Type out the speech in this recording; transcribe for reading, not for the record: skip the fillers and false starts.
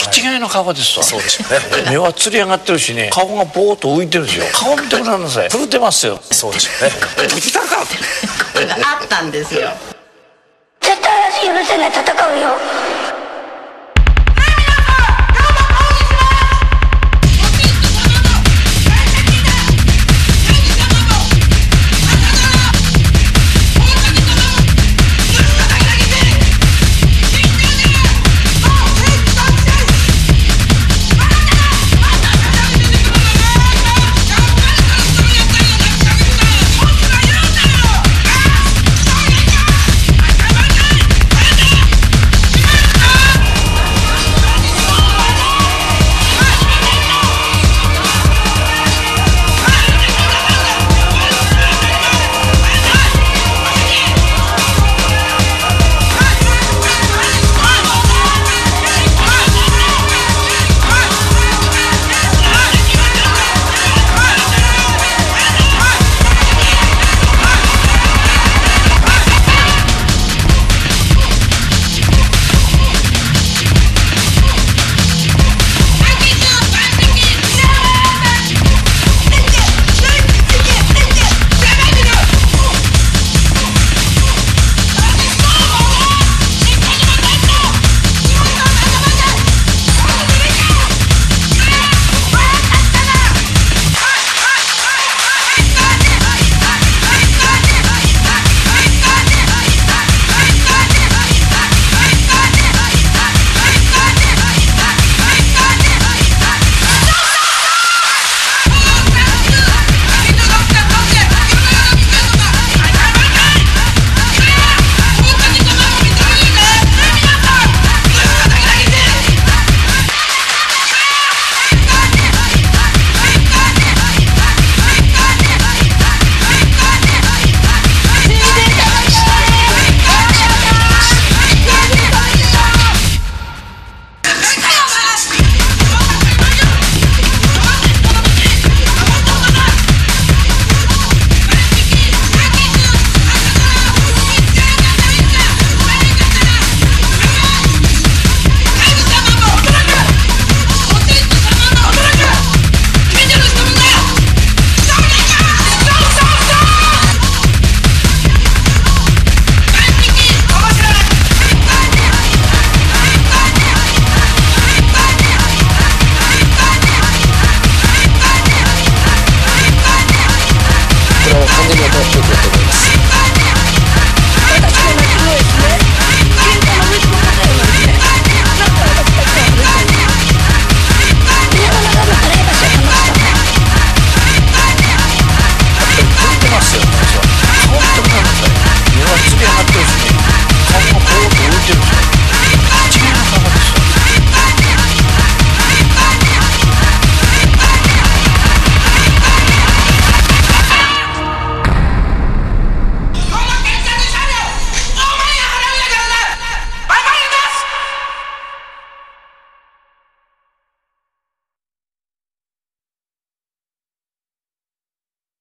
違いの顔ですわ。 そうでしょうね。 目はつり上がってるしね、顔がボーっと浮いてるんですよ。顔見てごらんなさい、震えてますよ。 そうでしょうね。 来たかあったんですよ。 絶対足許せない、戦うよ。